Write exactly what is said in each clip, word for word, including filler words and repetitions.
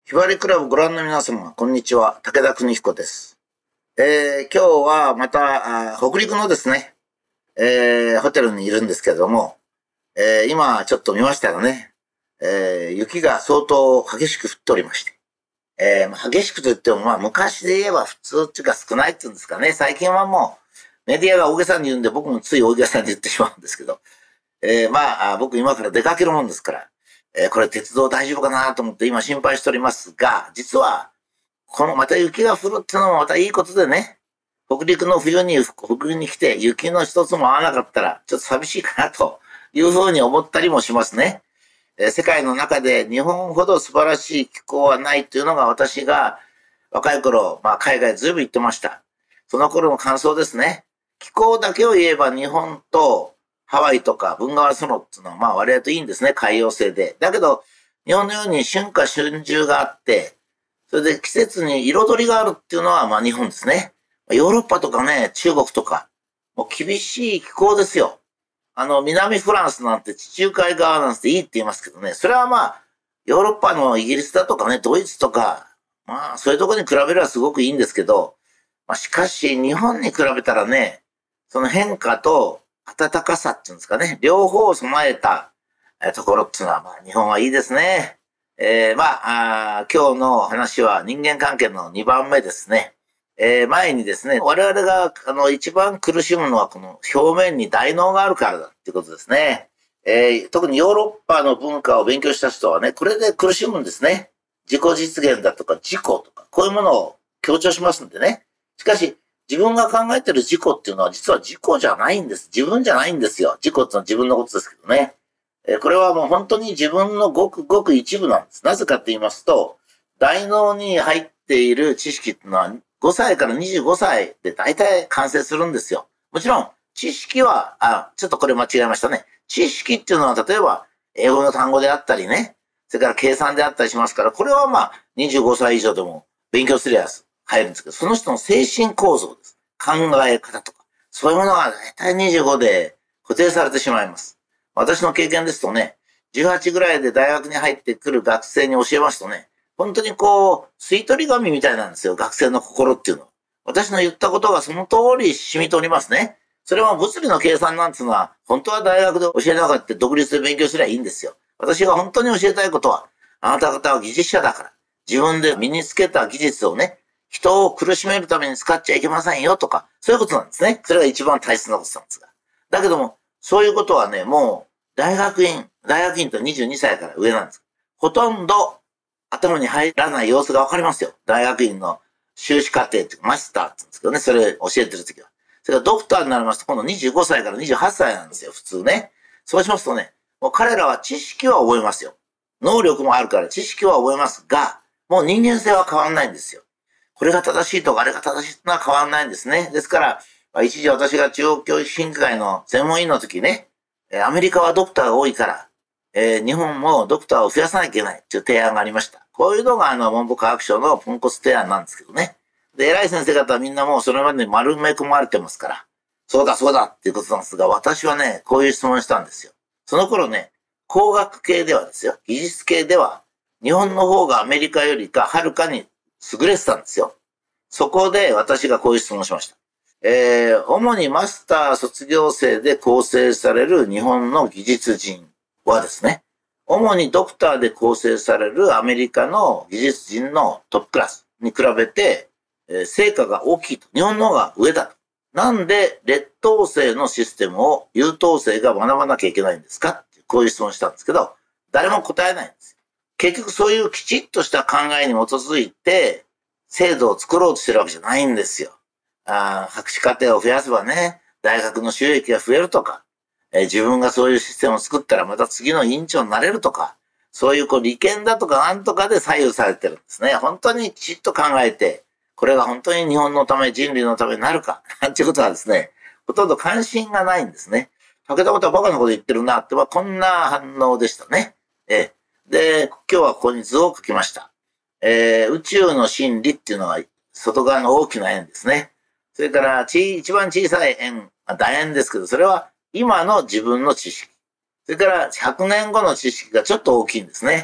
ひばりクラブご覧の皆様、こんにちは。武田邦彦です。えー、今日はまた、北陸のですね、えー、ホテルにいるんですけれども、えー、今ちょっと見ましたらね、えー、雪が相当激しく降っておりまして、えー、激しくといっても、まあ昔で言えば普通っていうか少ないっていうんですかね、最近はもうメディアが大げさに言うんで僕もつい大げさに言ってしまうんですけど、えー、まあ僕今から出かけるもんですから、えー、これ鉄道大丈夫かなと思って今心配しておりますが、実は、このまた雪が降るっていうのもまたいいことでね、北陸の冬に北陸に来て雪の一つも合わなかったらちょっと寂しいかなというふうに思ったりもしますね。えー、世界の中で日本ほど素晴らしい気候はないというのが私が若い頃、まあ海外ずいぶん行ってました。その頃の感想ですね。気候だけを言えば日本とハワイとか文川ソロっていうのはまあ割合といいんですね、海洋性で。だけど日本のように春夏春秋があって、それで季節に彩りがあるっていうのはまあ日本ですね。ヨーロッパとかね、中国とか、もう厳しい気候ですよ。あの、南フランスなんて地中海側なんていいって言いますけどね、それはまあ、ヨーロッパのイギリスだとかね、ドイツとか、まあ、そういうところに比べればすごくいいんですけど、まあ、しかし、日本に比べたらね、その変化と暖かさっていうんですかね、両方を備えたところっていうのは、まあ、日本はいいですね。えー、まああ、今日の話は人間関係のにばんめですね。えー、前にですね、我々があの一番苦しむのはこの表面に大脳があるからだっていうことですね。えー、特にヨーロッパの文化を勉強した人はね、これで苦しむんですね。自己実現だとか自己とか、こういうものを強調しますんでね。しかし、自分が考えてる自己っていうのは実は自己じゃないんです。自分じゃないんですよ。自己っていうのは自分のことですけどね。えー、これはもう本当に自分のごくごく一部なんです。なぜかって言いますと、大脳に入っている知識っていうのはごさいからにじゅうごさいで大体完成するんですよ。もちろん、知識は、あ、ちょっとこれ間違えましたね。知識っていうのは例えば、英語の単語であったりね、それから計算であったりしますから、これはまあ、にじゅうごさい以上でも勉強するやつ入るんですけど、その人の精神構造です。考え方とか。そういうものが大体にじゅうごで固定されてしまいます。私の経験ですとね、じゅうはちぐらいで大学に入ってくる学生に教えますとね、本当にこう、吸い取り紙みたいなんですよ、学生の心っていうのは。私の言ったことがその通り染み取りますね。それは物理の計算なんていうのは、本当は大学で教えなかった独立で勉強すればいいんですよ。私が本当に教えたいことは、あなた方は技術者だから、自分で身につけた技術をね、人を苦しめるために使っちゃいけませんよとか、そういうことなんですね。それが一番大切なことなんですが。だけども、そういうことはね、もう、大学院、大学院とにじゅうにさいから上なんです。ほとんど頭に入らない様子がわかりますよ。大学院の修士課程っていうかマスターって言うんですけどね、それ教えてるときは。それからドクターになりますと、今度にじゅうごさいからにじゅうはっさいなんですよ、普通ね。そうしますとね、もう彼らは知識は覚えますよ。能力もあるから知識は覚えますが、もう人間性は変わんないんですよ。これが正しいとかあれが正しいのは変わんないんですね。ですから、一時私が中央教育審議会の専門委員の時ね、アメリカはドクターが多いから、えー、日本もドクターを増やさなきゃいけないっていう提案がありました。こういうのがあの文部科学省のポンコツ提案なんですけどね。で、偉い先生方はみんなもうそれまでに丸め込まれてますから、そうだそうだっていうことなんですが、私はね、こういう質問したんですよ。その頃ね、工学系ではですよ、技術系では、日本の方がアメリカよりかはるかに優れてたんですよ。そこで私がこういう質問をしました。えー、主にマスター卒業生で構成される日本の技術人はですね、主にドクターで構成されるアメリカの技術人のトップクラスに比べて、えー、成果が大きいと。日本の方が上だと。なんで劣等生のシステムを優等生が学ばなきゃいけないんですかってこういう質問をしたんですけど、誰も答えないんです。結局そういうきちっとした考えに基づいて制度を作ろうとしてるわけじゃないんですよ。あ、博士課程を増やせばね、大学の収益が増えるとか、えー、自分がそういうシステムを作ったらまた次の委員長になれるとか、そういうこう利権だとかなんとかで左右されてるんですね。本当にきちっと考えて、これが本当に日本のため、人類のためになるか、なんていうことはですね、ほとんど関心がないんですね。武田ことはバカなこと言ってるなって、まあ、こんな反応でしたね。えー、で、今日はここに図を書きました。えー、宇宙の真理っていうのは外側の大きな円ですね。それからち、一番小さい円、楕円ですけど、それは今の自分の知識。それからひゃくねんごの知識がちょっと大きいんですね。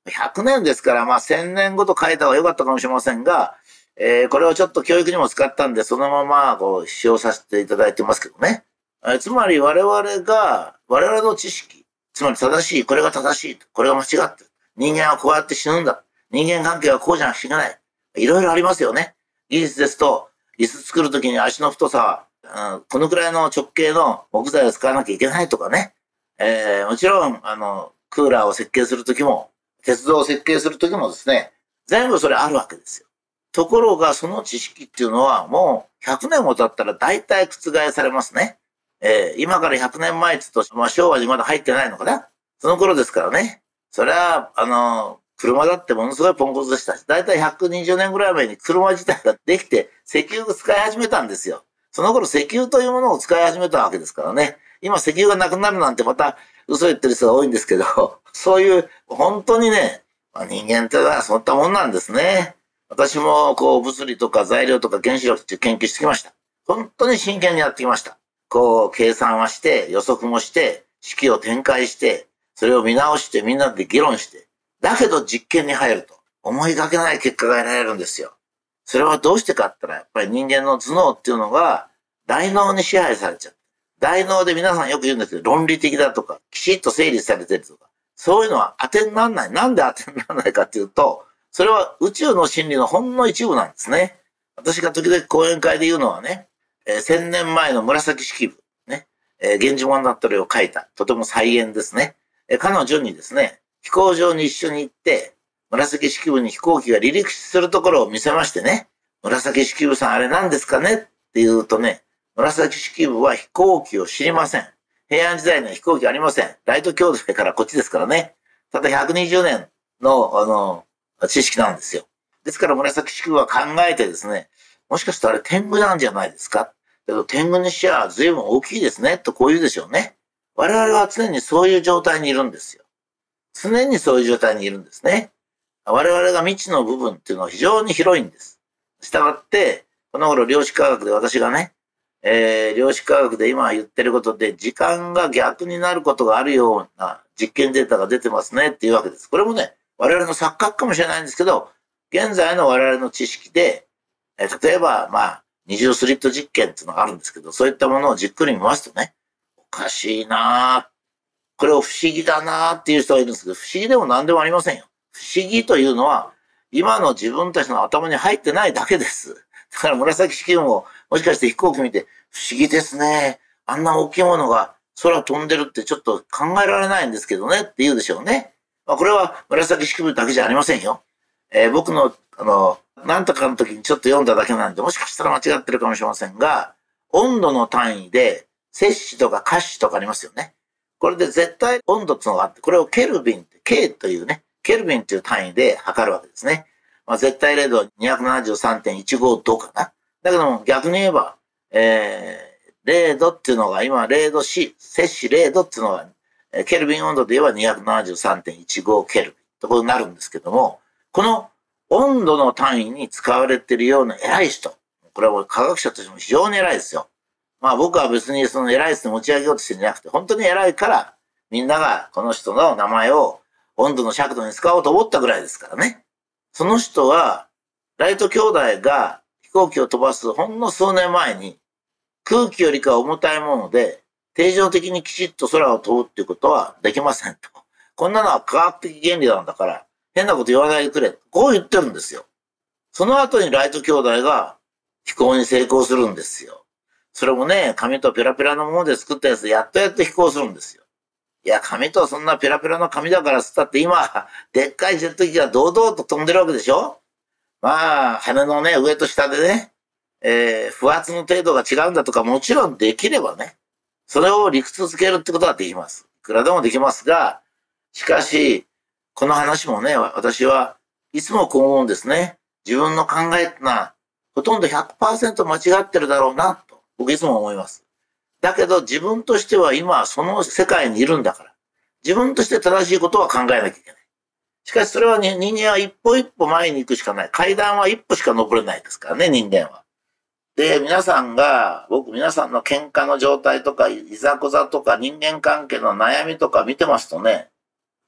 ひゃくねんですから、まあせんねんごと書いた方が良かったかもしれませんが、えーこれをちょっと教育にも使ったんで、そのままこう使用させていただいてますけどね。えーつまり我々が、我々の知識、つまり正しい、これが正しい、これが間違ってる。人間はこうやって死ぬんだ。人間関係はこうじゃなくちゃいけない。いろいろありますよね。技術ですと、椅子作るときに足の太さは、うん、このくらいの直径の木材を使わなきゃいけないとかね。えーもちろん、あの、クーラーを設計するときも、鉄道を設計するときもですね、全部それあるわけですよ。ところが、その知識っていうのは、もうひゃくねんも経ったら大体覆されますね。えー今からひゃくねんまえって言うと、まあ、昭和にまだ入ってないのかな。その頃ですからね。それは、あの、車だってものすごいポンコツでしたし、だいたいひゃくにじゅうねんぐらい前に車自体ができて、石油を使い始めたんですよ。その頃石油というものを使い始めたわけですからね。今石油がなくなるなんてまた嘘言ってる人が多いんですけど、そういう本当にね、まあ、人間ってのはそういったもんなんですね。私もこう物理とか材料とか原子力っていう研究してきました。本当に真剣にやってきました。こう計算はして、予測もして、式を展開して、それを見直してみんなで議論して、だけど実験に入ると思いがけない結果が得られるんですよ。それはどうしてかって言ったら、やっぱり人間の頭脳っていうのが大脳に支配されちゃう。大脳で皆さんよく言うんですけど、論理的だとか、きちっと整理されてるとか、そういうのは当てにならない。なんで当てにならないかっていうと、それは宇宙の真理のほんの一部なんですね。私が時々講演会で言うのはね、えー、せんねんまえの紫式部、ね、えー、源氏物語を書いた、とても再現ですね。えー、彼女にですね、飛行場に一緒に行って、紫式部に飛行機が離陸するところを見せましてね、紫式部さんあれ何ですかねって言うとね、紫式部は飛行機を知りません。平安時代には飛行機ありません。ライト兄弟からこっちですからね。ただひゃくにじゅうねんの、あの、知識なんですよ。ですから紫式部は考えてですね、もしかしたらあれ天狗なんじゃないですか。けど天狗にしちゃ随分大きいですね、とこう言うでしょうね。我々は常にそういう状態にいるんですよ。常にそういう状態にいるんですね。我々が未知の部分っていうのは非常に広いんです。したがって、この頃量子科学で私がね、えー、量子科学で今言ってることで時間が逆になることがあるような実験データが出てますねっていうわけです。これもね、我々の錯覚かもしれないんですけど、現在の我々の知識で、えー、例えば、まあ、二重スリット実験っていうのがあるんですけど、そういったものをじっくり見ますとね、おかしいなぁ。これを不思議だなぁっていう人がいるんですけど、不思議でも何でもありませんよ。不思議というのは、今の自分たちの頭に入ってないだけです。だから紫式部も、もしかして飛行機見て、不思議ですね。あんな大きいものが空飛んでるってちょっと考えられないんですけどねって言うでしょうね。まあ、これは紫式部だけじゃありませんよ。えー、僕の、あの、なんとかの時にちょっと読んだだけなんで、もしかしたら間違ってるかもしれませんが、温度の単位で、摂氏とか華氏とかありますよね。これで絶対温度っていうのがあって、これをケルビンって、K というね、ケルビンという単位で測るわけですね。まあ、絶対零度 にひゃくななじゅうさんてんいちご 度かな。だけども逆に言えば、えー、れいどっていうのが今れいど C、摂氏れいどっていうのが、ケルビン温度で言えば にひゃくななじゅうさんてんいちご ケルビンということになるんですけども、この温度の単位に使われているような偉い人、これは科学者としても非常に偉いですよ。まあ僕は別にその偉い人に持ち上げようとしてるんじゃなくて、本当に偉いからみんながこの人の名前を温度の尺度に使おうと思ったぐらいですからね。その人は、ライト兄弟が飛行機を飛ばすほんの数年前に、空気よりか重たいもので、定常的にきちっと空を飛ぶっていうことはできませんと。こんなのは科学的原理なんだから、変なこと言わないでくれ。こう言ってるんですよ。その後にライト兄弟が飛行に成功するんですよ。それもね、紙とペラペラのもので作ったやつでやっとやって飛行するんですよ。いや、紙とそんなペラペラの紙だからつったって今、でっかいジェット機が堂々と飛んでるわけでしょ。まあ、羽のね、上と下でね、えー、不圧の程度が違うんだとかもちろんできればね、それを理屈づけるってことはできます。いくらでもできますが、しかし、この話もね、私はいつもこう思うんですね。自分の考えってのは、ほとんど ひゃくパーセント 間違ってるだろうな、と、僕いつも思います。だけど自分としては今その世界にいるんだから、自分として正しいことは考えなきゃいけない。しかしそれは、ね、人間は一歩一歩前に行くしかない。階段は一歩しか登れないですからね、人間は。で、皆さんが、僕皆さんの喧嘩の状態とか、いざこざとか人間関係の悩みとか見てますとね、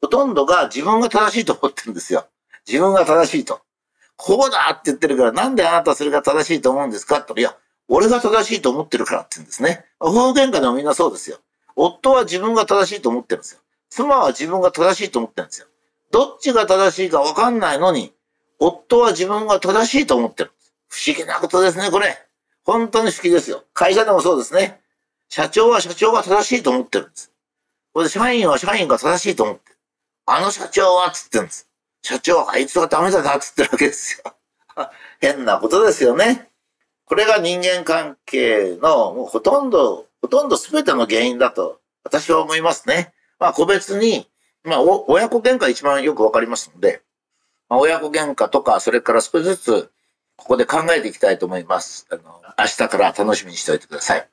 ほとんどが自分が正しいと思ってるんですよ。自分が正しいと。こうだって言ってるから、なんであなたそれが正しいと思うんですかと。いや、俺が正しいと思ってるからって言うんですね。夫婦喧嘩でもみんなそうですよ。夫は自分が正しいと思ってるんですよ。妻は自分が正しいと思ってるんですよ。どっちが正しいか分かんないのに、夫は自分が正しいと思ってるんです。不思議なことですね、これ。本当に不思議ですよ。会社でもそうですね。社長は社長が正しいと思ってるんです。これで社員は社員が正しいと思ってる。あの社長はつってるんです。社長はあいつがダメだなつってるわけですよ。変なことですよね。これが人間関係のもうほとんど、ほとんど全ての原因だと私は思いますね。まあ個別に、まあ親子喧嘩一番よくわかりますので、まあ、親子喧嘩とかそれから少しずつここで考えていきたいと思います。あの、明日から楽しみにしておいてください。